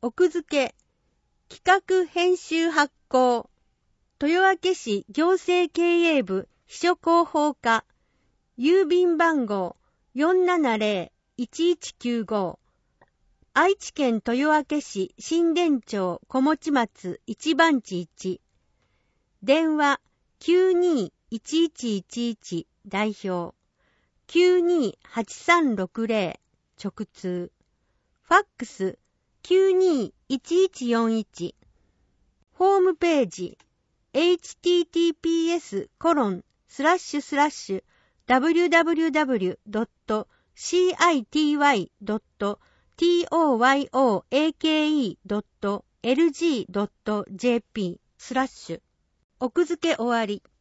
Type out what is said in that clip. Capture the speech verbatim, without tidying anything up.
奥付け、企画編集発行、豊明市行政経営部秘書広報課、郵便番号 よんななぜろいちいちきゅうご、愛知県豊明市新田町小持松一番地いち、電話 きゅうにーいちいちいちいち 代表、きゅうにーはちさんろくぜろ直通、ファックス きゅうにーいちいちよんいち、ホームページ エイチティーティーピーエスコロンスラッシュスラッシュダブリュダブリュダブリュドットシーアイティーワイドットトヨアドットエルジードットジェーピー スラッシュ奥付け終わり。